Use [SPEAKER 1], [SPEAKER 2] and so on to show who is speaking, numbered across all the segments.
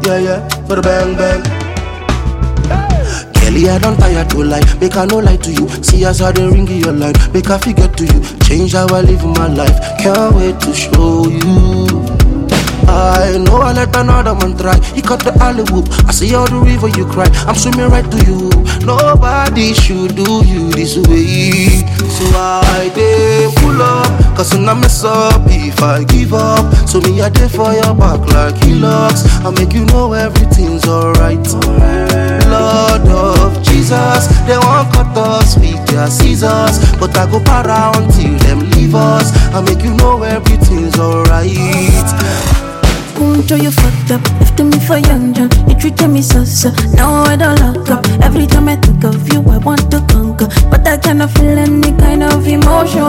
[SPEAKER 1] Yeah, yeah, for the bang bang. Kelly, I don't tire to lie, make I no lie to you. See as I dey ring in your line, make I forget to you. Change how I live my life, can't wait to show you. I know I let another man try. He cut the alley whoop. I see all the river you cry. I'm swimming right to you. Nobody should do you this way. So I dey pull up, cause when I mess up, if I give up, so me I dey for your back like he locks. I make you know everything's alright. Lord of Jesus, they won't cut us with their scissors, but I go para until them leave us. I make you know everything's alright.
[SPEAKER 2] Until you fucked up, left me for young John. You treated me so. Now I don't lock up. Every time I think of you, I want to conquer, but I cannot feel any kind of emotion.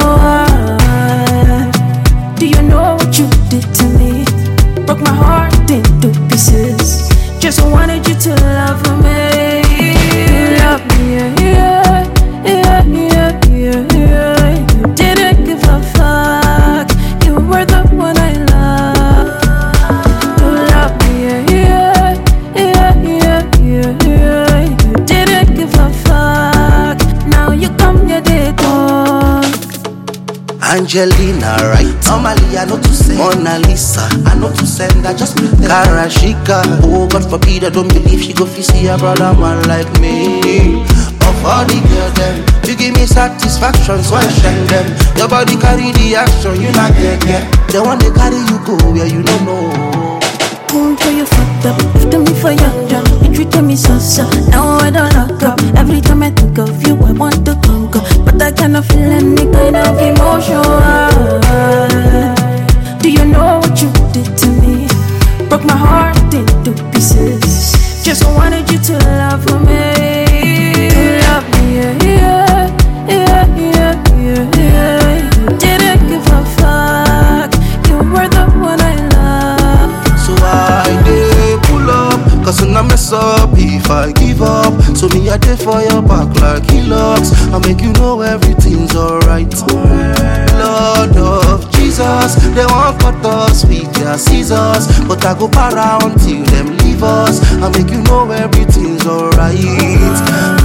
[SPEAKER 2] Do you know what you did to me? Broke my heart into pieces. Just wanted you to love me. You love me, yeah, yeah, yeah, yeah, yeah. You didn't give a fuck. You were the one I loved. You love me, yeah, yeah, yeah, yeah, yeah. You didn't give a fuck. Now you come, you did talk.
[SPEAKER 1] Angelina, right? Normally I know to send. Mona Lisa, I know to send. I just pretend. Karashika, oh God forbid, I don't believe she go fi see a brother man like me. Of all the girls them, you give me satisfaction, so I shine them. Your body carry the action, you not get. The one they carry you go where you don't know.
[SPEAKER 2] Until you fucked up, left me for young John. You treated me so. Now I don't lock up. Every time I think of you, I want to conquer, but I cannot feel any kind of emotion. Do you know what you did to me? Broke my heart into pieces. Just wanted you to love me. You love me, yeah, yeah, yeah, yeah, yeah. You didn't give a fuck. You were the one I loved.
[SPEAKER 1] So I dey pull up, cause when I mess up, if I give up, so me I dey for your back like he locks. I make you know everything's alright. Lord of Jesus, they won't cut us with their scissors, but I go para until them leave us. I make you know everything's alright.